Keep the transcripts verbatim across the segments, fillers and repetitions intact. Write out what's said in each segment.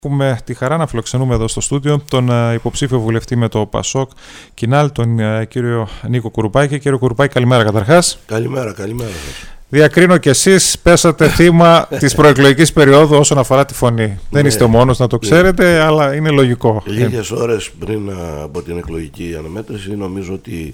Έχουμε τη χαρά να φιλοξενούμε εδώ στο στούντιο τον υποψήφιο βουλευτή με το Πασόκ Κινάλ, τον κύριο Νίκο Κουρουπάκη. Κύριο Κουρουπάκη, καλημέρα καταρχάς. Καλημέρα, καλημέρα. Διακρίνω κι εσείς πέσατε θύμα της προεκλογικής περίοδου όσον αφορά τη φωνή. Ναι, δεν είστε ο μόνος να το ξέρετε, ναι, αλλά είναι λογικό. Λίγες ώρες πριν από την εκλογική αναμέτρηση νομίζω ότι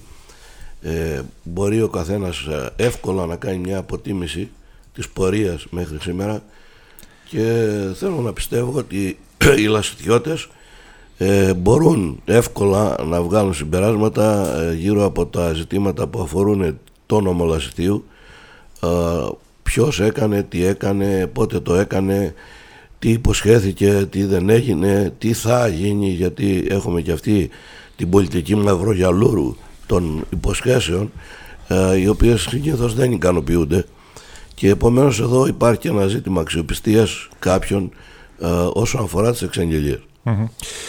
ε, μπορεί ο καθένας εύκολα να κάνει μια αποτίμηση της πορείας μέχρι σήμερα. Και θέλω να πιστεύω ότι οι λασιτιώτες ε, μπορούν εύκολα να βγάλουν συμπεράσματα ε, γύρω από τα ζητήματα που αφορούν το όνομα Λασιτίου, ε, ποιος έκανε, τι έκανε, πότε το έκανε, τι υποσχέθηκε, τι δεν έγινε, τι θα γίνει, γιατί έχουμε και αυτή την πολιτική μαυρογιαλούρου των υποσχέσεων, ε, οι οποίες συνήθως δεν ικανοποιούνται. Και επομένως εδώ υπάρχει ένα ζήτημα αξιοπιστίας κάποιων ε, όσον αφορά τις εξαγγελίες. Mm-hmm.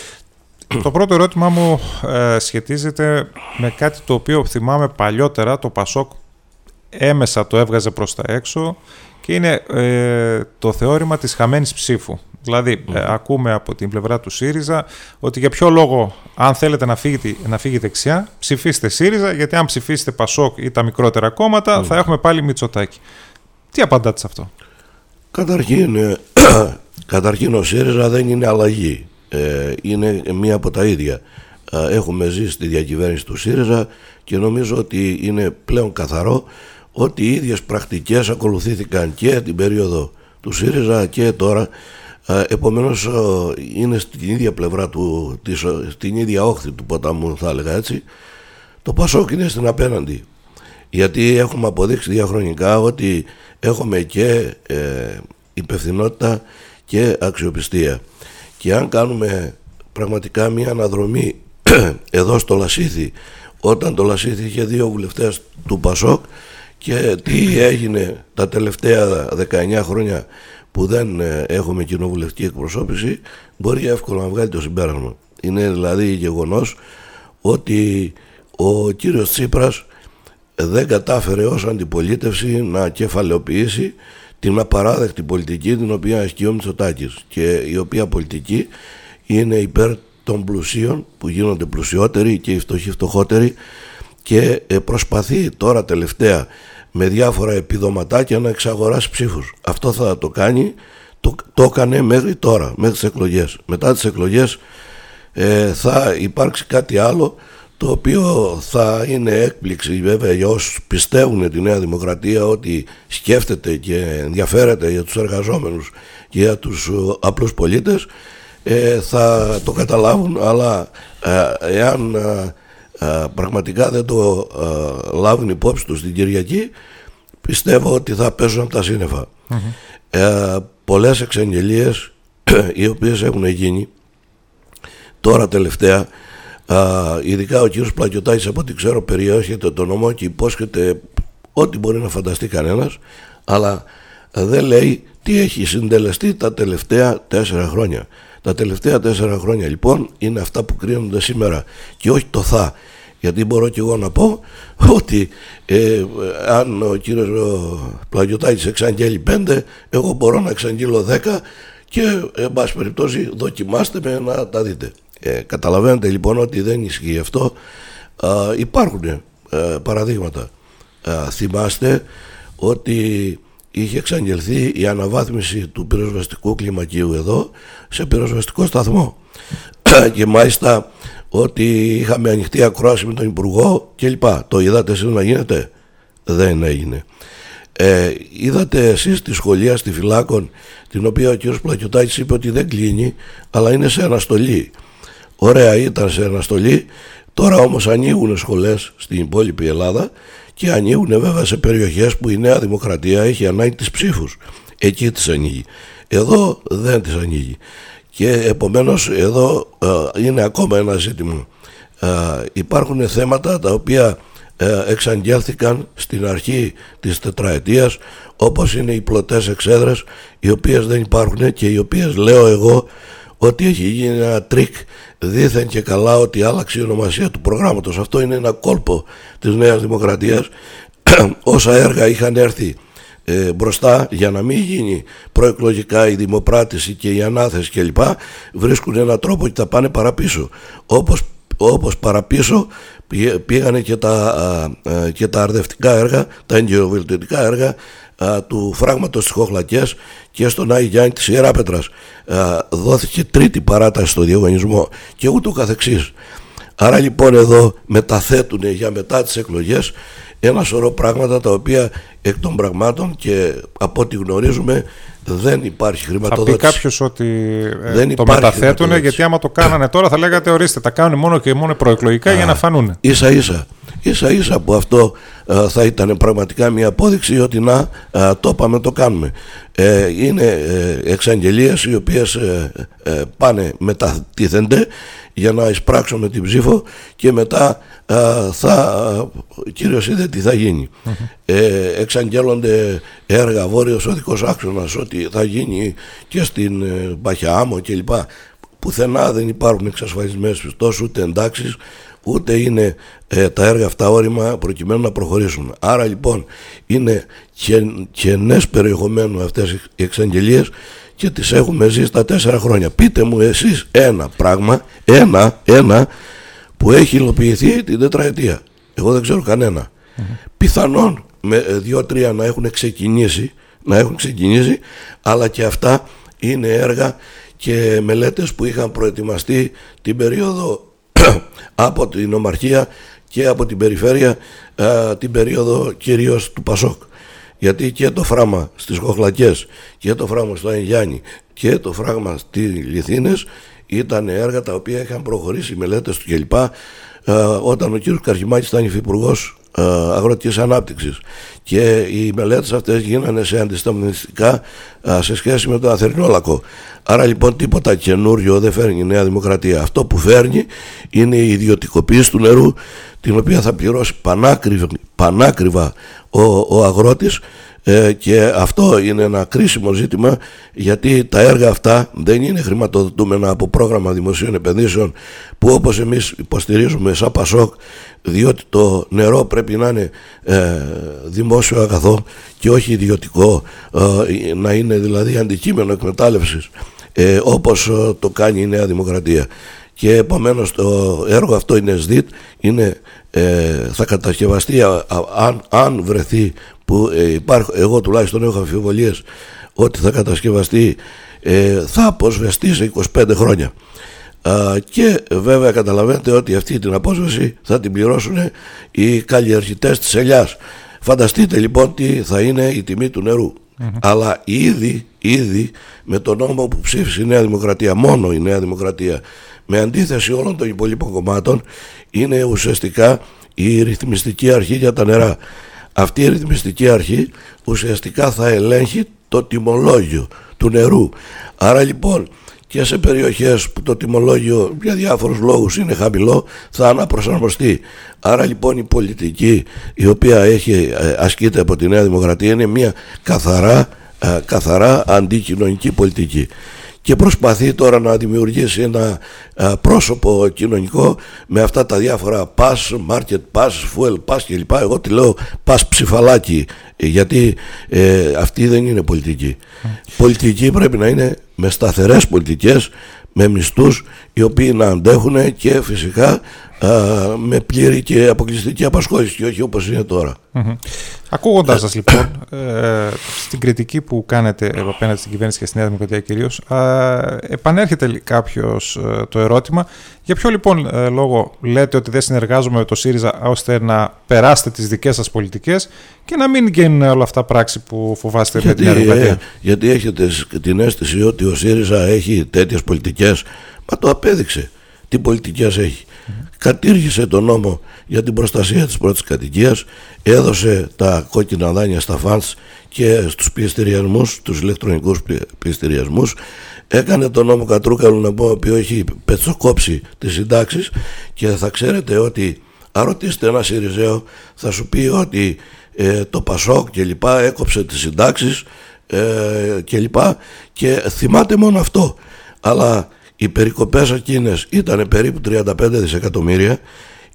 Το πρώτο ερώτημά μου ε, σχετίζεται με κάτι το οποίο θυμάμαι παλιότερα το Πασόκ έμεσα το έβγαζε προς τα έξω και είναι ε, το θεώρημα της χαμένης ψήφου. Δηλαδή mm-hmm. ε, ακούμε από την πλευρά του ΣΥΡΙΖΑ ότι για ποιο λόγο αν θέλετε να φύγει, να φύγει δεξιά ψηφίστε ΣΥΡΙΖΑ, γιατί αν ψηφίσετε Πασόκ ή τα μικρότερα κόμματα mm-hmm. θα έχουμε πάλι Μητσοτάκη. Τι απαντάτε σε αυτό? Καταρχήν, ε, καταρχήν ο ΣΥΡΙΖΑ δεν είναι αλλαγή, ε, είναι μία από τα ίδια. ε, Έχουμε ζήσει στη διακυβέρνηση του ΣΥΡΙΖΑ και νομίζω ότι είναι πλέον καθαρό ότι οι ίδιες πρακτικές ακολουθήθηκαν και την περίοδο του ΣΥΡΙΖΑ και τώρα. ε, Επομένως ε, είναι στην ίδια πλευρά του, της, στην ίδια όχθη του ποταμού, θα έλεγα έτσι. Το Πασόκ είναι στην απέναντι, γιατί έχουμε αποδείξει διαχρονικά ότι έχουμε και ε, υπευθυνότητα και αξιοπιστία. Και αν κάνουμε πραγματικά μια αναδρομή εδώ στο Λασίθι, όταν το Λασίθι είχε δύο βουλευτές του Πασόκ, και τι έγινε τα τελευταία δεκαεννιά χρόνια που δεν ε, έχουμε κοινοβουλευτική εκπροσώπηση, μπορεί εύκολα να βγάλει το συμπέρασμα. Είναι δηλαδή γεγονός ότι ο κύριος Τσίπρας δεν κατάφερε ως αντιπολίτευση να κεφαλαιοποιήσει την απαράδεκτη πολιτική την οποία ασκεί ο Μητσοτάκης, και η οποία πολιτική είναι υπέρ των πλουσίων που γίνονται πλουσιότεροι και οι φτωχοί φτωχότεροι, και προσπαθεί τώρα τελευταία με διάφορα επιδοματάκια να εξαγοράσει ψήφους. Αυτό θα το κάνει, το, το έκανε μέχρι τώρα, μέχρι τις εκλογές. Μετά τις εκλογές ε, θα υπάρξει κάτι άλλο, το οποίο θα είναι έκπληξη βέβαια για όσους πιστεύουν τη Νέα Δημοκρατία ότι σκέφτεται και ενδιαφέρεται για τους εργαζόμενους και για τους απλούς πολίτες. ε, θα το καταλάβουν, αλλά ε, εάν ε, ε, πραγματικά δεν το ε, λάβουν υπόψη τους την Κυριακή, πιστεύω ότι θα πέσουν από τα σύννεφα. Mm-hmm. ε, πολλές εξαγγελίες οι οποίες έχουν γίνει τώρα τελευταία. Uh, ειδικά ο κύριος Πλακιωτάκης, από ό,τι ξέρω, περιέχεται το νομό και υπόσχεται ό,τι μπορεί να φανταστεί κανένας, αλλά uh, δεν λέει τι έχει συντελεστεί τα τελευταία τέσσερα χρόνια. Τα τελευταία τέσσερα χρόνια λοιπόν είναι αυτά που κρίνονται σήμερα και όχι το θα. Γιατί μπορώ και εγώ να πω ότι ε, αν ο κύριος Πλακιωτάκης εξαγγέλει πέντε, εγώ μπορώ να εξαγγείλω δέκα και εν πάση περιπτώσει δοκιμάστε με να τα δείτε. Ε, καταλαβαίνετε λοιπόν ότι δεν ισχύει αυτό. Α, υπάρχουν ε, παραδείγματα. Α, θυμάστε ότι είχε εξαγγελθεί η αναβάθμιση του πυροσβεστικού κλιμακίου εδώ σε πυροσβεστικό σταθμό και μάλιστα ότι είχαμε ανοιχτή ακρόαση με τον Υπουργό κλπ. Το είδατε εσείς να γίνεται? Δεν έγινε. Ε, είδατε εσείς τη σχολεία στη Φυλάκων, την οποία ο κ. Πλακιωτάκης είπε ότι δεν κλείνει αλλά είναι σε αναστολή? Ωραία, ήταν σε αναστολή. Τώρα όμως ανοίγουν σχολές στην υπόλοιπη Ελλάδα και ανοίγουν βέβαια σε περιοχές που η Νέα Δημοκρατία έχει ανάγκη τις ψήφους. Εκεί τις ανοίγει. Εδώ δεν τις ανοίγει. Και επομένως εδώ ε, είναι ακόμα ένα ζήτημα. Ε, υπάρχουν θέματα τα οποία ε, εξαγγέλθηκαν στην αρχή της τετραετίας, όπως είναι οι πλωτές εξέδρες, οι οποίες δεν υπάρχουν και οι οποίες λέω εγώ ότι έχει γίνει ένα τρίκ δήθεν και καλά, ότι άλλαξε η ονομασία του προγράμματος. Αυτό είναι ένα κόλπο της Νέας Δημοκρατίας. Όσα έργα είχαν έρθει ε, μπροστά για να μην γίνει προεκλογικά η δημοπράτηση και η ανάθεση κλπ, βρίσκουν έναν τρόπο και θα πάνε παραπίσω, όπως, όπως παραπίσω πήγανε και τα, και τα αρδευτικά έργα, τα εγκαιοβελτιωτικά έργα του φράγματος της Χοχλακιάς και στον Άγιο Γιάννη της Ιεράπετρας. Δόθηκε τρίτη παράταση στο διαγωνισμό και ούτω καθεξής. Άρα λοιπόν εδώ μεταθέτουν για μετά τις εκλογές ένα σωρό πράγματα τα οποία εκ των πραγμάτων και από ό,τι γνωρίζουμε δεν υπάρχει χρηματοδότηση. Θα πει κάποιος ότι ε, το μεταθέτουν, γιατί άμα το κάνανε τώρα θα λέγατε ορίστε, τα κάνουν μόνο και μόνο προεκλογικά Α, για να φανούν. Ίσα ίσα, ίσα ίσα που αυτό α, θα ήταν πραγματικά μια απόδειξη ότι να α, το είπαμε, το κάνουμε. Ε, είναι ε, εξαγγελίες οι οποίες ε, ε, πάνε, μετατίθενται για να εισπράξουμε την ψήφο και μετά α, θα, α, κύριος είδε τι θα γίνει. Mm-hmm. Ε, εξαγγέλλονται έργα, βόρειος οδικός άξονας, ότι θα γίνει και στην ε, Μπαχιάμο κλπ. Πουθενά δεν υπάρχουν εξασφαλισμένες πιστώσεις, ούτε εντάξεις, ούτε είναι ε, τα έργα αυτά όρημα προκειμένου να προχωρήσουν. Άρα λοιπόν είναι κενές περιεχομένου αυτές οι εξαγγελίες και τις έχουμε ζει στα τέσσερα χρόνια. Πείτε μου εσείς ένα πράγμα, ένα, ένα που έχει υλοποιηθεί την τετραετία. Εγώ δεν ξέρω κανένα. Mm-hmm. Πιθανόν με δύο-τρία να έχουν ξεκινήσει, να έχουν ξεκινήσει, αλλά και αυτά είναι έργα και μελέτες που είχαν προετοιμαστεί την περίοδο από την Ομαρχία και από την Περιφέρεια, α, την περίοδο κυρίως του Πασόκ. Γιατί και το φράγμα στις Χοχλακιές και το φράγμα στο Άγιο Γιάννη και το φράγμα στις Λιθίνες ήταν έργα τα οποία είχαν προχωρήσει οι μελέτες του κλπ. Όταν ο κύριος Καρχημάκης ήταν υφυπουργός Αγροτικής Ανάπτυξης, και οι μελέτες αυτές γίνανε σε αντισταθμιστικά σε σχέση με τον Αθερινόλακο. Άρα λοιπόν τίποτα καινούριο δεν φέρνει η Νέα Δημοκρατία. Αυτό που φέρνει είναι η ιδιωτικοποίηση του νερού, την οποία θα πληρώσει πανάκριβα, πανάκριβα ο, ο αγρότης, ε, και αυτό είναι ένα κρίσιμο ζήτημα, γιατί τα έργα αυτά δεν είναι χρηματοδοτούμενα από πρόγραμμα δημοσίων επενδύσεων που όπως εμείς υποστηρίζουμε σαν Πασόκ, διότι το νερό πρέπει να είναι ε, δημόσιο αγαθό και όχι ιδιωτικό, ε, να είναι δηλαδή αντικείμενο εκμετάλλευσης, ε, όπως ε, το κάνει η Νέα Δημοκρατία. Και επομένως το έργο αυτό είναι ΣΔΙΤ, είναι, ε, θα κατασκευαστεί α, α, αν, αν βρεθεί, που ε, υπάρχω, εγώ τουλάχιστον έχω αμφιβολίες ότι θα κατασκευαστεί, ε, θα αποσβεστεί σε είκοσι πέντε χρόνια. Α, και βέβαια καταλαβαίνετε ότι αυτή την απόσβεση θα την πληρώσουν οι καλλιεργητές της ελιάς. Φανταστείτε λοιπόν τι θα είναι η τιμή του νερού. Mm-hmm. Αλλά ήδη, ήδη με τον νόμο που ψήφισε η Νέα Δημοκρατία, μόνο η Νέα Δημοκρατία, με αντίθεση όλων των υπολείπων κομμάτων, είναι ουσιαστικά η ρυθμιστική αρχή για τα νερά. Αυτή η ρυθμιστική αρχή ουσιαστικά θα ελέγχει το τιμολόγιο του νερού. Άρα λοιπόν και σε περιοχές που το τιμολόγιο για διάφορους λόγους είναι χαμηλό, θα αναπροσαρμοστεί. Άρα λοιπόν η πολιτική η οποία έχει, ασκείται από τη Νέα Δημοκρατία είναι μια καθαρά, καθαρά αντικοινωνική πολιτική. Και προσπαθεί τώρα να δημιουργήσει ένα α, πρόσωπο κοινωνικό με αυτά τα διάφορα pass, market pass, fuel pass κλπ. Εγώ τη λέω pass ψηφαλάκι, γιατί ε, αυτή δεν είναι πολιτική. Mm. Πολιτική πρέπει να είναι με σταθερές πολιτικές, με μισθούς οι οποίοι να αντέχουν και φυσικά α, με πλήρη και αποκλειστική απασχόληση και όχι όπως είναι τώρα. Mm-hmm. Ακούγοντας σας λοιπόν ε, στην κριτική που κάνετε απέναντι στην κυβέρνηση και στη Νέα Δημοκρατία κυρίως, ε, επανέρχεται κάποιος ε, το ερώτημα, για ποιο λοιπόν ε, λόγο λέτε ότι δεν συνεργάζομαι με το ΣΥΡΙΖΑ ώστε να περάσετε τις δικές σας πολιτικές και να μην γίνουν όλα αυτά πράξη που φοβάστε γιατί, με τη Νέα Δημοκρατία? Ε, γιατί έχετε την αίσθηση ότι ο ΣΥΡΙΖΑ έχει τέτοιες πολιτικές? Μα το απέδειξε τι πολιτικές έχει. Mm-hmm. Κατήργησε τον νόμο για την προστασία της πρώτης κατοικίας, έδωσε τα κόκκινα δάνεια στα φαντς και στους πληστηριασμούς, τους ηλεκτρονικούς πληστηριασμούς, έκανε τον νόμο Κατρούκαλου, να πω, ο οποίος έχει πετσοκόψει τις συντάξεις, και θα ξέρετε ότι αν ρωτήσετε ένα ΣΥΡΙΖΑΙΟ θα σου πει ότι ε, το Πασόκ και λοιπά έκοψε τις συντάξεις ε, και λοιπά, και θυμάται μόνο αυτό. Αλλά οι περικοπές εκείνες ήταν περίπου τριάντα πέντε δισεκατομμύρια.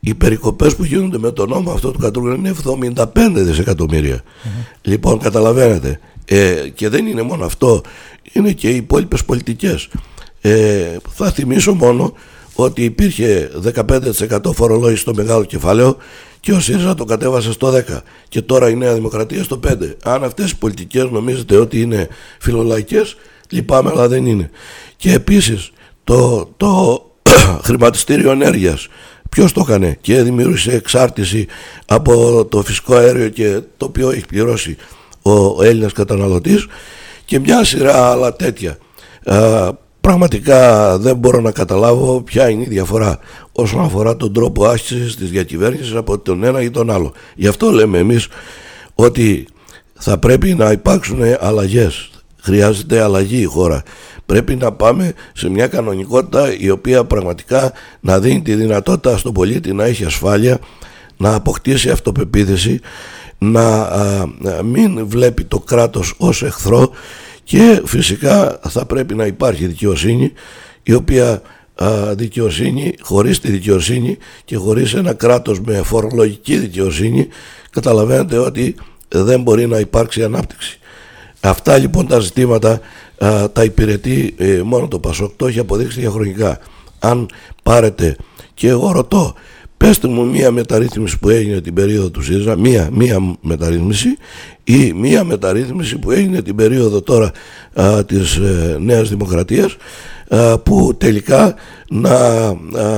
Οι περικοπές που γίνονται με τον νόμο αυτό του Κατρούγκαλου είναι εβδομήντα πέντε δισεκατομμύρια. Mm-hmm. Λοιπόν, καταλαβαίνετε. Ε, και δεν είναι μόνο αυτό, είναι και οι υπόλοιπες πολιτικές. Ε, θα θυμίσω μόνο ότι υπήρχε δεκαπέντε τοις εκατό φορολόγηση στο μεγάλο κεφάλαιο και ο ΣΥΡΙΖΑ το κατέβασε στο δέκα τοις εκατό και τώρα η Νέα Δημοκρατία στο πέντε τοις εκατό. Αν αυτές οι πολιτικές νομίζετε ότι είναι φιλολαϊκές, λυπάμαι, αλλά δεν είναι. Και επίσης το, το χρηματιστήριο ενέργειας, ποιος το έκανε και δημιούργησε εξάρτηση από το φυσικό αέριο και το οποίο έχει πληρώσει ο Έλληνας καταναλωτής και μια σειρά άλλα τέτοια. Α, πραγματικά δεν μπορώ να καταλάβω ποια είναι η διαφορά όσον αφορά τον τρόπο άσκησης της διακυβέρνησης από τον ένα ή τον άλλο. Γι' αυτό λέμε εμείς ότι θα πρέπει να υπάρξουν αλλαγές. Χρειάζεται αλλαγή η χώρα. Πρέπει να πάμε σε μια κανονικότητα η οποία πραγματικά να δίνει τη δυνατότητα στον πολίτη να έχει ασφάλεια, να αποκτήσει αυτοπεποίθηση, να α, μην βλέπει το κράτος ως εχθρό και φυσικά θα πρέπει να υπάρχει δικαιοσύνη, η οποία α, δικαιοσύνη, χωρίς τη δικαιοσύνη και χωρίς ένα κράτος με φορολογική δικαιοσύνη, καταλαβαίνετε ότι δεν μπορεί να υπάρξει ανάπτυξη. Αυτά λοιπόν τα ζητήματα α, τα υπηρετεί ε, μόνο το ΠΑΣΟΚ, το έχει αποδείξει διαχρονικά. Αν πάρετε, και εγώ ρωτώ, πέστε μου μία μεταρρύθμιση που έγινε την περίοδο του ΣΥΡΙΖΑ, μία, μία μεταρρύθμιση ή μία μεταρρύθμιση που έγινε την περίοδο τώρα α, της ε, Νέας Δημοκρατίας, α, που τελικά να α,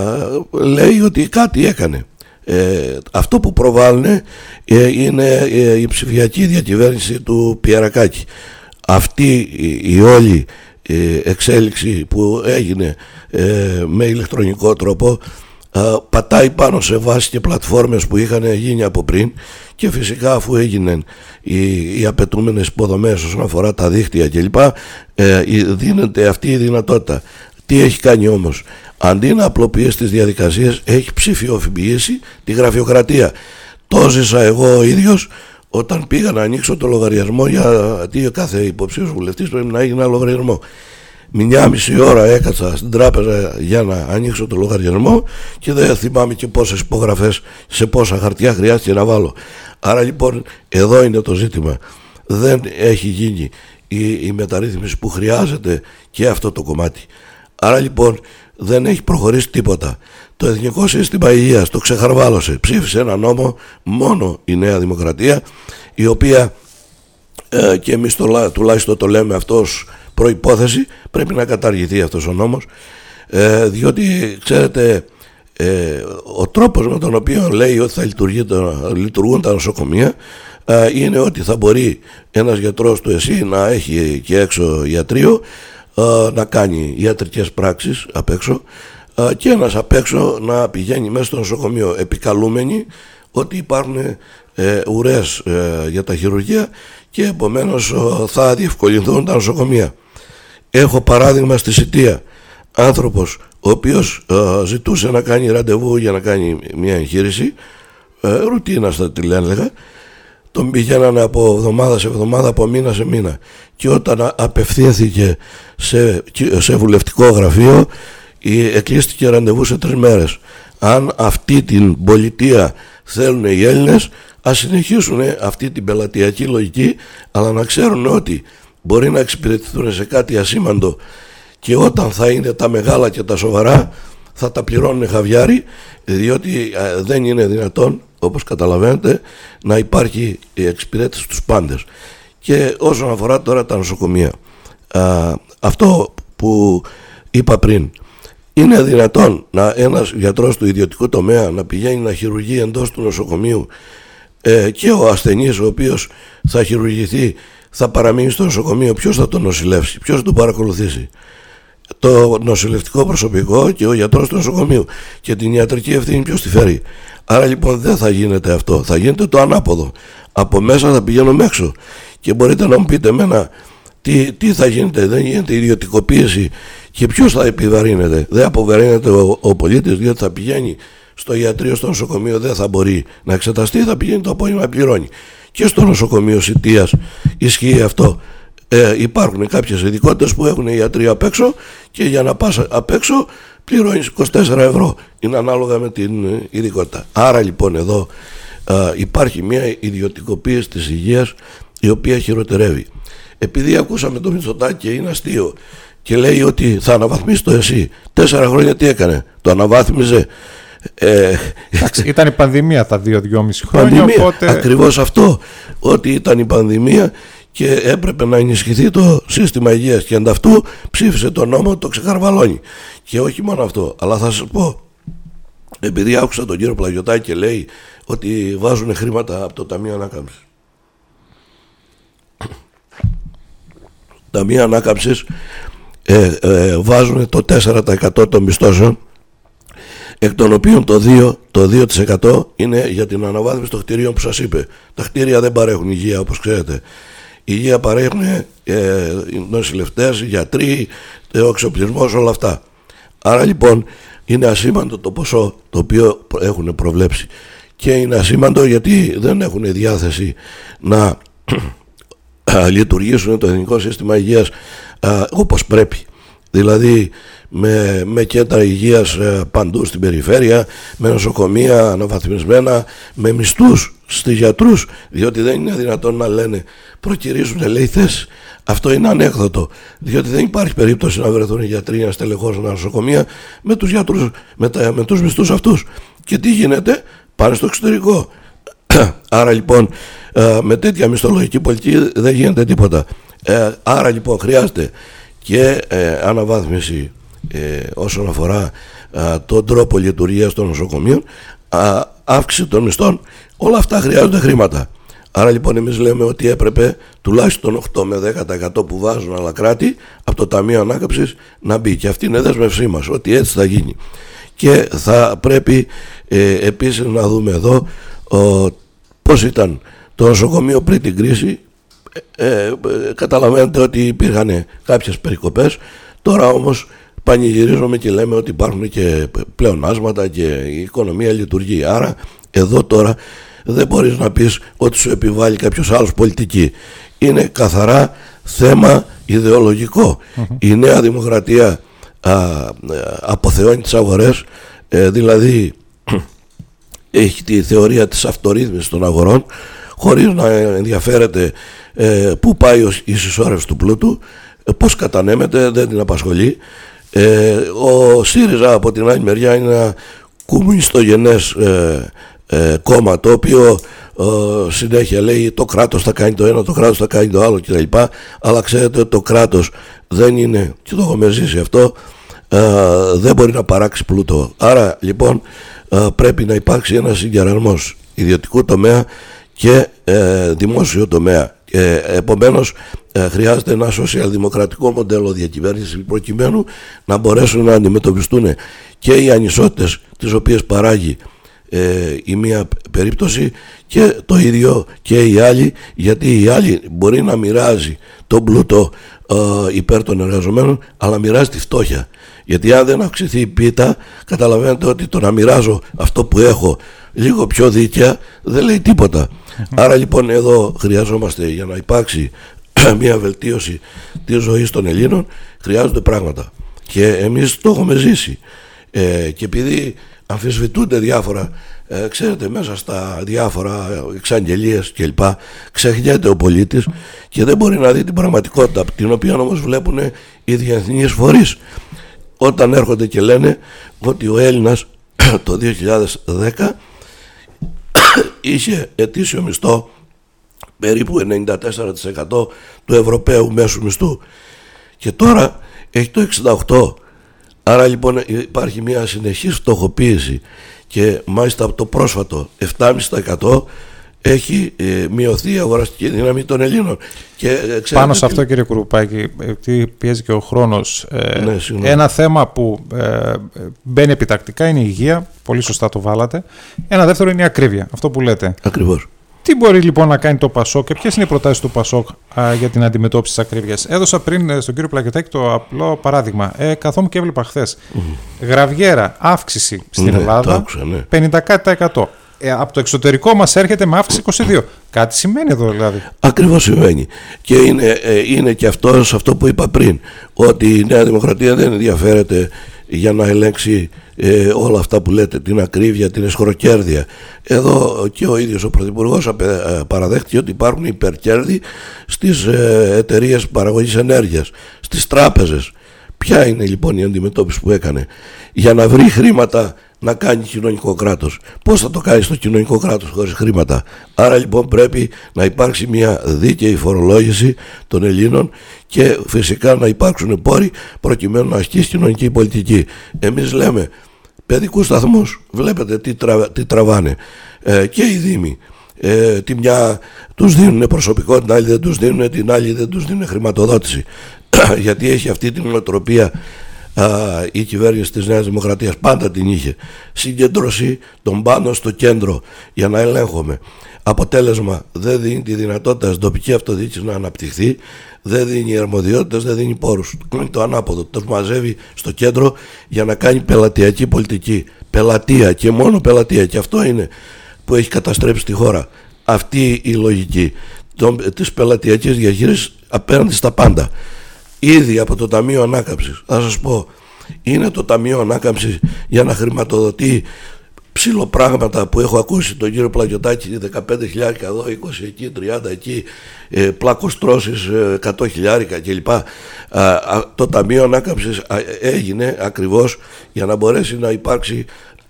λέει ότι κάτι έκανε. Ε, αυτό που προβάλλουν ε, είναι ε, η ψηφιακή διακυβέρνηση του Πιερακάκη. Αυτή η, η όλη ε, εξέλιξη που έγινε ε, με ηλεκτρονικό τρόπο ε, πατάει πάνω σε βάσεις και πλατφόρμες που είχαν γίνει από πριν και φυσικά αφού έγιναν οι, οι απαιτούμενες υποδομές όσον αφορά τα δίκτυα κλπ, ε, δίνεται αυτή η δυνατότητα. Τι έχει κάνει όμως? Αντί να απλοποιήσει τις διαδικασίες, έχει ψηφιοποιήσει τη γραφειοκρατία. Το ζήσα εγώ ο ίδιος όταν πήγα να ανοίξω το λογαριασμό, γιατί κάθε υποψήφιος βουλευτής πρέπει να έχει ένα λογαριασμό. Μια μισή ώρα έκατσα στην τράπεζα για να ανοίξω το λογαριασμό και δεν θυμάμαι και πόσες υπογραφές σε πόσα χαρτιά χρειάστηκε να βάλω. Άρα λοιπόν εδώ είναι το ζήτημα. Δεν έχει γίνει η, η μεταρρύθμιση που χρειάζεται και αυτό το κομμάτι. Άρα λοιπόν δεν έχει προχωρήσει τίποτα. Το Εθνικό Σύστημα Υγείας το ξεχαρβάλωσε. Ψήφισε ένα νόμο μόνο η Νέα Δημοκρατία, η οποία ε, και εμείς το, τουλάχιστον το λέμε αυτό ως προϋπόθεση, πρέπει να καταργηθεί αυτός ο νόμος, ε, διότι ξέρετε ε, ο τρόπος με τον οποίο λέει ότι θα λειτουργούν τα νοσοκομεία ε, είναι ότι θα μπορεί ένας γιατρός του ΕΣΥ να έχει και έξω ιατρείο, να κάνει ιατρικές πράξεις απ' έξω και ένας απ' έξω να πηγαίνει μέσα στο νοσοκομείο, επικαλούμενοι ότι υπάρχουν ε, ουρές ε, για τα χειρουργεία και επομένως ε, θα διευκολυνθούν τα νοσοκομεία. Έχω παράδειγμα στη Σιτία, άνθρωπος ο οποίος ε, ζητούσε να κάνει ραντεβού για να κάνει μια εγχείρηση, ε, ρουτίνα θα τη έλεγα, τον πηγαίνανε από εβδομάδα σε εβδομάδα, από μήνα σε μήνα. Και όταν απευθύνθηκε σε, σε βουλευτικό γραφείο, εκλείστηκε ραντεβού σε τρεις μέρες. Αν αυτή την πολιτεία θέλουν οι Έλληνες, ας συνεχίσουν αυτή την πελατειακή λογική, αλλά να ξέρουν ότι μπορεί να εξυπηρετηθούν σε κάτι ασήμαντο και όταν θα είναι τα μεγάλα και τα σοβαρά θα τα πληρώνουν χαβιάρι, διότι δεν είναι δυνατόν, όπως καταλαβαίνετε, να υπάρχει η εξυπηρέτηση στους πάντες. Και όσον αφορά τώρα τα νοσοκομεία, α, αυτό που είπα πριν, είναι δυνατόν να ένας γιατρός του ιδιωτικού τομέα να πηγαίνει να χειρουργεί εντός του νοσοκομείου ε, και ο ασθενής ο οποίος θα χειρουργηθεί θα παραμείνει στο νοσοκομείο? Ποιος θα τον νοσηλεύσει, ποιος θα τον παρακολουθήσει? Το νοσηλευτικό προσωπικό και ο γιατρός του νοσοκομείου, και την ιατρική ευθύνη ποιος τη φέρει? Άρα λοιπόν δεν θα γίνεται αυτό, θα γίνεται το ανάποδο. Από μέσα θα πηγαίνουμε έξω. Και μπορείτε να μου πείτε εμένα τι, τι θα γίνεται? Δεν γίνεται ιδιωτικοποίηση και ποιος θα επιβαρύνεται? Δεν αποβαρύνεται ο, ο πολίτης, διότι θα πηγαίνει στο ιατρείο, στο νοσοκομείο, δεν θα μπορεί να εξεταστεί, θα πηγαίνει το απόγευμα να πληρώνει. Και στο νοσοκομείο Σιτίας ισχύει αυτό. Ε, υπάρχουν κάποιες ειδικότητες που έχουν ιατροί απ' έξω και για να πας απ' έξω πληρώνεις είκοσι τέσσερα ευρώ. Είναι ανάλογα με την ειδικότητα. Άρα λοιπόν εδώ α, υπάρχει μια ιδιωτικοποίηση της υγείας η οποία χειροτερεύει. Επειδή ακούσαμε το Μητσοτάκη και είναι αστείο και λέει ότι θα αναβαθμίσει το ΕΣΥ. Τέσσερα χρόνια τι έκανε? Το αναβάθμιζε. Ε, Εντάξει, ήταν η πανδημία τα δύο δυόμιση χρόνια. Πανδημία, οπότε... Ακριβώς αυτό, ότι ήταν η πανδημία και έπρεπε να ενισχυθεί το σύστημα υγείας και ανταυτού ψήφισε το νόμο, το ξεκαρβαλώνει. Και όχι μόνο αυτό, αλλά θα σας πω, επειδή άκουσα τον κύριο Πλαγιωτάκη και λέει ότι βάζουν χρήματα από το Ταμείο Ανάκαμψης. Ταμείο Ανάκαμψης ε, ε, βάζουν το τέσσερα τοις εκατό των μισθώσεων, εκ των οποίων το δύο, το δύο τοις εκατό είναι για την αναβάθμιση των κτηρίων που σας είπε. Τα κτίρια δεν παρέχουν υγεία, όπως ξέρετε. Υγεία παρέχουν ε, νοσηλευτές, γιατροί, ο εξοπλισμός, όλα αυτά. Άρα λοιπόν είναι ασήμαντο το ποσό το οποίο έχουν προβλέψει. Και είναι ασήμαντο γιατί δεν έχουν διάθεση να λειτουργήσουν το εθνικό σύστημα υγείας α, όπως πρέπει. Δηλαδή με, με κέντρα υγείας ε, παντού στην περιφέρεια, με νοσοκομεία αναβαθμισμένα, με μισθούς στις γιατρούς, διότι δεν είναι δυνατόν να λένε προκυρήσουν λέει θέσεις. Αυτό είναι ανέκδοτο, διότι δεν υπάρχει περίπτωση να βρεθούν οι γιατροί να στελεχώσουν νοσοκομεία με τους γιατρούς, με, τα, με τους μισθούς αυτούς. Και τι γίνεται? Πάνε στο εξωτερικό. Άρα λοιπόν ε, με τέτοια μισθολογική πολιτική δεν γίνεται τίποτα. Ε, άρα λοιπόν χρειάζεται και ε, αναβάθμιση ε, όσον αφορά ε, τον τρόπο λειτουργίας των νοσοκομείων, ε, αύξηση των μισθών, όλα αυτά χρειάζονται χρήματα. Άρα λοιπόν εμείς λέμε ότι έπρεπε τουλάχιστον οκτώ με δέκα τοις εκατό που βάζουν άλλα κράτη από το Ταμείο Ανάκαμψης να μπει, και αυτή είναι δέσμευσή μας ότι έτσι θα γίνει. Και θα πρέπει ε, επίσης να δούμε εδώ ο, πώς ήταν το νοσοκομείο πριν την κρίση. Ε, ε, καταλαβαίνετε ότι υπήρχαν κάποιες περικοπές. Τώρα όμως πανηγυρίζουμε και λέμε ότι υπάρχουν και πλεονάσματα και η οικονομία λειτουργεί. Άρα εδώ τώρα δεν μπορείς να πεις ότι σου επιβάλλει κάποιος άλλος πολιτική. Είναι καθαρά θέμα ιδεολογικό. Mm-hmm. Η Νέα Δημοκρατία α, αποθεώνει τις αγορές, ε, δηλαδή έχει τη θεωρία της αυτορύθμισης των αγορών, χωρίς να ενδιαφέρεται ε, πού πάει η συσσόρευση του πλούτου, ε, πώς κατανέμεται, δεν την απασχολεί. Ε, ο ΣΥΡΙΖΑ από την άλλη μεριά είναι ένα κομμουνιστογενές ε, ε, κόμμα, το οποίο ε, συνέχεια λέει το κράτος θα κάνει το ένα, το κράτος θα κάνει το άλλο κτλ. Αλλά ξέρετε ότι το κράτος δεν είναι, και το έχουμε ζήσει αυτό, ε, δεν μπορεί να παράξει πλούτο. Άρα λοιπόν ε, πρέπει να υπάρξει ένας συγκερασμός ιδιωτικού τομέα και ε, δημόσιο τομέα. Ε, επομένως ε, χρειάζεται ένα σοσιαλδημοκρατικό μοντέλο διακυβέρνησης προκειμένου να μπορέσουν να αντιμετωπιστούν και οι ανισότητες τις οποίες παράγει ε, η μία περίπτωση και το ίδιο και η άλλη, γιατί η άλλη μπορεί να μοιράζει τον πλούτο ε, υπέρ των εργαζομένων, αλλά μοιράζει τη φτώχεια. Γιατί αν δεν αυξηθεί η πίτα, καταλαβαίνετε ότι το να μοιράζω αυτό που έχω λίγο πιο δίκαια δεν λέει τίποτα. Άρα λοιπόν εδώ χρειαζόμαστε, για να υπάρξει μια βελτίωση της ζωής των Ελλήνων, χρειάζονται πράγματα. Και εμείς το έχουμε ζήσει. Ε, και επειδή αμφισβητούνται διάφορα, ε, ξέρετε, μέσα στα διάφορα εξαγγελίες κλπ, ξεχνιέται ο πολίτης και δεν μπορεί να δει την πραγματικότητα, την οποία όμως βλέπουν οι διεθνείς φορείς. Όταν έρχονται και λένε ότι ο Έλληνας το δύο χιλιάδες δέκα είχε ετήσιο μισθό περίπου ενενήντα τέσσερα τοις εκατό του Ευρωπαίου μέσου μισθού και τώρα έχει το εξήντα οκτώ τοις εκατό. Άρα λοιπόν υπάρχει μια συνεχής φτωχοποίηση και μάλιστα από το πρόσφατο επτά κόμμα πέντε τοις εκατό έχει ε, μειωθεί η αγοραστική δύναμη των Ελλήνων. Και, ε, ξέρετε, πάνω σε αυτό κύριε Κουρουπάκη, γιατί πιέζει και ο χρόνος, ε, ναι, ένα θέμα που ε, μπαίνει επιτακτικά είναι η υγεία, πολύ σωστά το βάλατε. Ένα δεύτερο είναι η ακρίβεια, αυτό που λέτε. Ακριβώς. Τι μπορεί λοιπόν να κάνει το ΠΑΣΟΚ και ποιες είναι οι προτάσεις του ΠΑΣΟΚ α, για την αντιμετώπιση της ακρίβειας? Έδωσα πριν ε, στον κύριο Πλαγιωτάκη το απλό παράδειγμα. Ε, καθόμουν και έβλεπα χθες. Mm. Γραβιέρα, αύξηση στην ναι, Ελλάδα άκουσα, ναι. πενήντα τοις εκατό. Ε, από το εξωτερικό μας έρχεται με αύξηση είκοσι δύο τοις εκατό. Κάτι σημαίνει εδώ δηλαδή. Ακριβώς σημαίνει. Και είναι, ε, είναι και αυτό, αυτό που είπα πριν, ότι η Νέα Δημοκρατία δεν ενδιαφέρεται για να ελέγξει ε, όλα αυτά που λέτε, την ακρίβεια, την εσχροκέρδεια. Εδώ και ο ίδιος ο Πρωθυπουργός παραδέχτηκε ότι υπάρχουν υπερκέρδη στις ε, εταιρείες παραγωγής ενέργειας, στις τράπεζες. Ποια είναι λοιπόν η αντιμετώπιση που έκανε για να βρει χρήματα να κάνει κοινωνικό κράτος? Πώς θα το κάνει στο κοινωνικό κράτος χωρίς χρήματα? Άρα λοιπόν πρέπει να υπάρξει μια δίκαιη φορολόγηση των Ελλήνων και φυσικά να υπάρξουν πόροι προκειμένου να ασκήσει κοινωνική πολιτική. Εμείς λέμε παιδικούς σταθμούς, βλέπετε τι, τρα, τι τραβάνε ε, και οι δήμοι. Ε, τη μια τους δίνουν προσωπικό, την άλλη δεν τους δίνουν, την άλλη δεν τους δίνουν χρηματοδότηση γιατί έχει αυτή την νοοτροπία α, η κυβέρνηση της Νέας Δημοκρατίας, πάντα την είχε, συγκέντρωση των πάνω στο κέντρο για να ελέγχουμε. Αποτέλεσμα, δεν δίνει τη δυνατότητα στην τοπική αυτοδιοίκηση να αναπτυχθεί, δεν δίνει αρμοδιότητες, δεν δίνει πόρους. Είναι το ανάποδο, τους μαζεύει στο κέντρο για να κάνει πελατειακή πολιτική, πελατεία και μόνο πελατεία, και αυτό είναι που έχει καταστρέψει τη χώρα. Αυτή η λογική της πελατειακής διαχείρισης απέναντι στα πάντα. Ήδη από το Ταμείο Ανάκαμψης, θα σας πω, είναι το Ταμείο Ανάκαμψης για να χρηματοδοτεί ψιλοπράγματα που έχω ακούσει τον κύριο Πλακιωτάκη, δεκαπέντε χιλιάρικα εδώ, είκοσι εκεί, τριάντα εκεί, ε, πλακοστρώσεις ε, εκατό χιλιάρικα κλπ. Α, α, το Ταμείο Ανάκαμψης α, έγινε ακριβώς για να μπορέσει να υπάρξει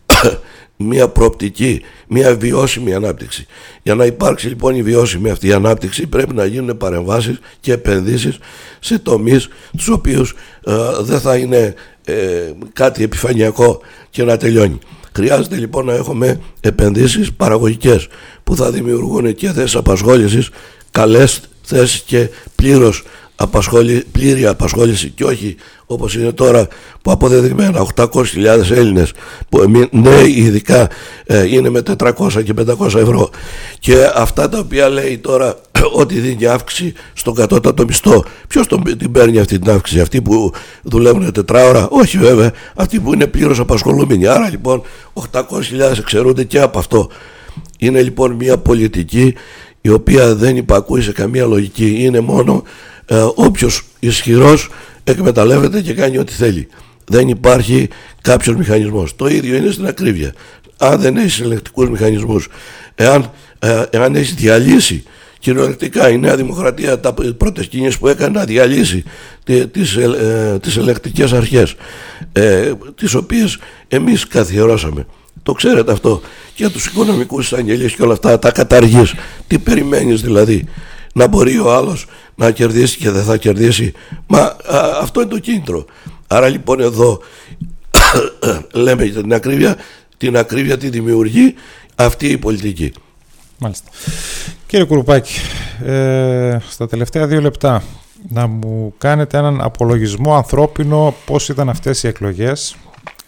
μια προοπτική, μια βιώσιμη ανάπτυξη. Για να υπάρξει λοιπόν η βιώσιμη αυτή η ανάπτυξη πρέπει να γίνουν παρεμβάσεις και επενδύσεις σε τομείς τους οποίους ε, δεν θα είναι ε, κάτι επιφανειακό και να τελειώνει. Χρειάζεται λοιπόν να έχουμε επενδύσεις παραγωγικές που θα δημιουργούν και θέσεις απασχόλησης, καλές θέσεις και πλήρως απασχόλη, πλήρη απασχόληση, και όχι όπως είναι τώρα που αποδεδειγμένα οκτακόσιες χιλιάδες Έλληνες που νέοι ειδικά ε, είναι με τετρακόσια και πεντακόσια ευρώ, και αυτά τα οποία λέει τώρα ότι δίνει αύξηση στον κατώτατο μισθό. Ποιος τον, την παίρνει αυτή την αύξηση? Αυτοί που δουλεύουν τετράωρα? Όχι βέβαια, αυτοί που είναι πλήρως απασχολούμενοι. Άρα λοιπόν οκτακόσιες χιλιάδες εξαιρούνται και από αυτό. Είναι λοιπόν μια πολιτική η οποία δεν υπακούει σε καμία λογική. Είναι μόνο ε, όποιος ισχυρός εκμεταλλεύεται και κάνει ό,τι θέλει. Δεν υπάρχει κάποιος μηχανισμός. Το ίδιο είναι στην ακρίβεια. Αν δεν έχεις ελεκτικούς μηχανισμούς, εάν, ε, εάν έχεις διαλύσει κυριολεκτικά η Νέα Δημοκρατία, τα πρώτες κινήσεις που έκανε να διαλύσει τις, ε, τις ελεκτικές αρχές, ε, τις οποίες εμείς καθιερώσαμε. Το ξέρετε αυτό, για τους οικονομικούς εισαγγελίες και όλα αυτά τα καταργείς. Τι περιμένεις δηλαδή? Να μπορεί ο άλλος να κερδίσει και δεν θα κερδίσει? Μα α, αυτό είναι το κίνητρο. Άρα λοιπόν εδώ λέμε για την ακρίβεια, την ακρίβεια τη δημιουργεί αυτή η πολιτική. Μάλιστα. Κύριε Κουρουπάκη, ε, στα τελευταία δύο λεπτά να μου κάνετε έναν απολογισμό ανθρώπινο, πώς ήταν αυτές οι εκλογές.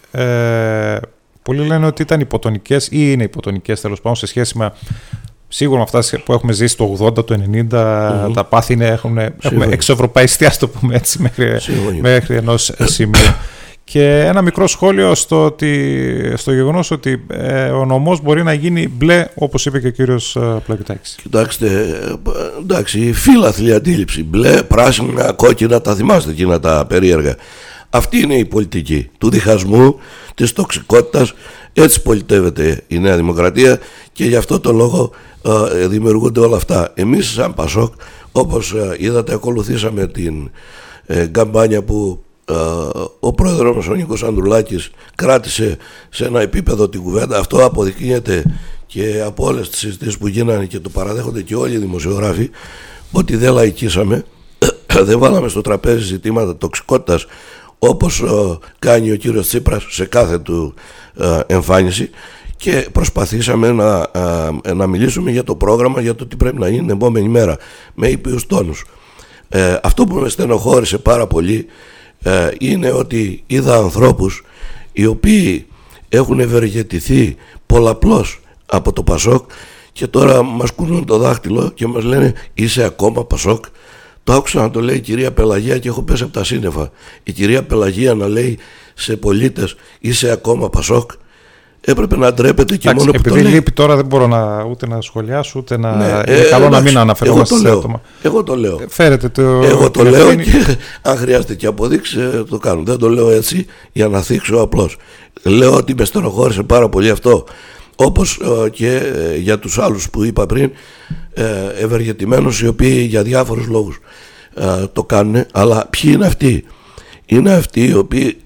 Ε, πολλοί λένε ότι ήταν υποτονικές ή είναι υποτονικές, τέλος πάντων, σε σχέση με σίγουρα με αυτά που έχουμε ζήσει το ογδόντα, το ενενήντα, mm-hmm. τα πάθη είναι, έχουν, έχουμε εξευρωπαϊστεί, ας το πούμε έτσι, μέχρι, μέχρι ενός σημείου. Και ένα μικρό σχόλιο στο, ότι, στο γεγονός ότι ε, ο νομός μπορεί να γίνει μπλε, όπως είπε και ο κύριος ε, Πλακιωτάκης. Κοιτάξτε, εντάξει, φύλαθλη αντίληψη. Μπλε, πράσινα, κόκκινα, τα θυμάστε εκείνα τα περίεργα. Αυτή είναι η πολιτική του διχασμού, της τοξικότητας. Έτσι πολιτεύεται η Νέα Δημοκρατία και γι' αυτό το λόγο ε, δημιουργούνται όλα αυτά. Εμείς σαν Πασόκ, όπως ε, είδατε, ακολουθήσαμε την ε, καμπάνια που Uh, ο πρόεδρος μας ο Νίκος Ανδρουλάκης κράτησε σε ένα επίπεδο την κουβέντα. Αυτό αποδεικνύεται και από όλες τις συζητήσεις που γίνανε και το παραδέχονται και όλοι οι δημοσιογράφοι, ότι δεν λαϊκίσαμε, δεν βάλαμε στο τραπέζι ζητήματα τοξικότητας όπως uh, κάνει ο κύριος Τσίπρας σε κάθε του uh, εμφάνιση, και προσπαθήσαμε να, uh, να μιλήσουμε για το πρόγραμμα, για το τι πρέπει να γίνει την επόμενη μέρα με ήπιους τόνους. Uh, αυτό που με στενοχώρησε πάρα πολύ Ε, είναι ότι είδα ανθρώπους οι οποίοι έχουν ευεργετηθεί πολλαπλώς από το Πασόκ και τώρα μας κουνούν το δάχτυλο και μας λένε είσαι ακόμα Πασόκ. Το άκουσα να το λέει η κυρία Πελαγία και έχω πέσει από τα σύννεφα. Η κυρία Πελαγία να λέει σε πολίτες είσαι ακόμα Πασόκ. έπρεπε να ντρέπεται και εντάξει, μόνο που το λέει. Επειδή λείπει τώρα δεν μπορώ να, ούτε να σχολιάσω ούτε να... Ναι, είναι ε, καλό εντάξει, να μην αναφερόμαστε σε άτομα. Εγώ το λέω. Φέρετε το... Εγώ το λέω και αν χρειάζεται και αποδείξει το κάνω. Δεν το λέω έτσι για να θίξω απλώς. Λέω ότι με στενοχώρησε πάρα πολύ αυτό. Όπως ε, και ε, για τους άλλους που είπα πριν, ε, ευεργετημένους οι οποίοι για διάφορους λόγους ε, το κάνουν. Αλλά ποιοι είναι αυτοί? Είναι αυτοί οι οποίοι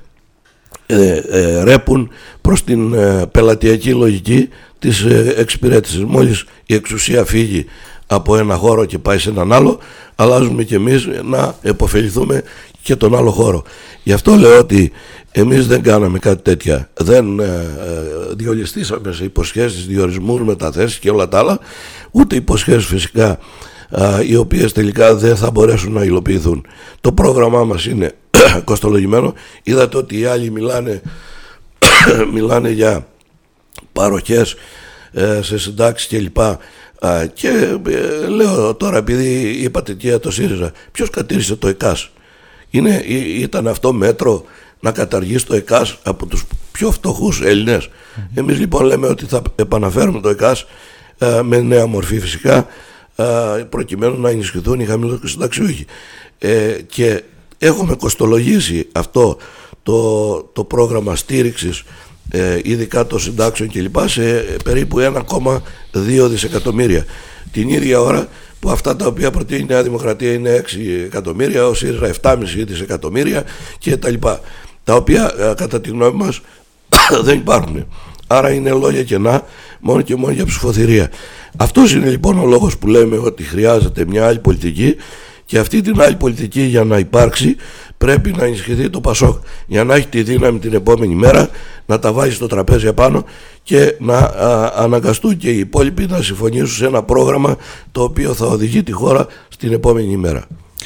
ε, ε, ρέπουν προς την ε, πελατειακή λογική της ε, εξυπηρέτησης. Μόλις η εξουσία φύγει από ένα χώρο και πάει σε έναν άλλο, αλλάζουμε και εμείς να επωφεληθούμε και τον άλλο χώρο. Γι' αυτό λέω ότι εμείς δεν κάναμε κάτι τέτοια. Δεν ε, ε, διολιστήσαμε σε υποσχέσεις, διορισμούς, μεταθέσεις και όλα τα άλλα, ούτε υποσχέσεις φυσικά ε, οι οποίες τελικά δεν θα μπορέσουν να υλοποιηθούν. Το πρόγραμμά μας είναι κοστολογημένο. Είδατε ότι οι άλλοι μιλάνε, μιλάνε για παροχές ε, σε συντάξεις κλπ. Και, και ε, λέω τώρα, επειδή είπατε και για το ΣΥΡΙΖΑ, ποιος κατήρισε το ΕΚΑΣ? Είναι, ήταν αυτό μέτρο να καταργήσει το ΕΚΑΣ από τους πιο φτωχούς Έλληνες? Mm-hmm. Εμείς λοιπόν λέμε ότι θα επαναφέρουμε το ΕΚΑΣ ε, με νέα μορφή φυσικά, ε, προκειμένου να ενισχυθούν οι χαμηλοσυνταξιούχοι. Ε, και έχουμε κοστολογήσει αυτό το, το πρόγραμμα στήριξης, ε, ειδικά των συντάξεων κλπ, σε περίπου ένα κόμμα δύο δισεκατομμύρια. Την ίδια ώρα που αυτά τα οποία προτείνει η Νέα Δημοκρατία είναι έξι εκατομμύρια, ο ΣΥΡΙΖΑ επτά κόμμα πέντε δισεκατομμύρια και τα λοιπά, τα οποία ε, κατά τη γνώμη μας δεν υπάρχουν. Άρα είναι λόγια κενά, μόνο και μόνο για ψηφοθυρία. Αυτός είναι λοιπόν ο λόγος που λέμε ότι χρειάζεται μια άλλη πολιτική, και αυτή την άλλη πολιτική για να υπάρξει πρέπει να ενισχυθεί το ΠΑΣΟΚ, για να έχει τη δύναμη την επόμενη μέρα να τα βάλει στο τραπέζι απάνω και να α, αναγκαστούν και οι υπόλοιποι να συμφωνήσουν σε ένα πρόγραμμα το οποίο θα οδηγεί τη χώρα στην επόμενη μέρα.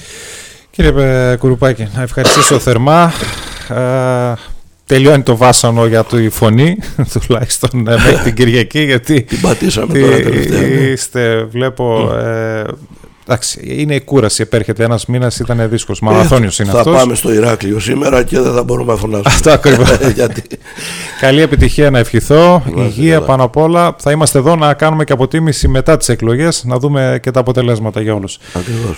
Κύριε Κουρουπάκη, να ευχαριστήσω θερμά. Ε, τελειώνει το βάσανο για τη φωνή, τουλάχιστον μέχρι την Κυριακή, γιατί την πατήσαμε τώρα τελευταία. Είστε, βλέπω... Ε, εντάξει, είναι η κούραση, επέρχεται ένας μήνας, ήταν δύσκολος. Μαραθώνιος είναι θα αυτός. Θα πάμε στο Ηράκλειο σήμερα και δεν θα μπορούμε να φωνάσουμε. Αυτό ακριβώς. Γιατί... Καλή επιτυχία να ευχηθώ, Είμαστε υγεία καλά. Πάνω απ' όλα. Θα είμαστε εδώ να κάνουμε και αποτίμηση μετά τις εκλογές, να δούμε και τα αποτελέσματα για όλους. Ακριβώς.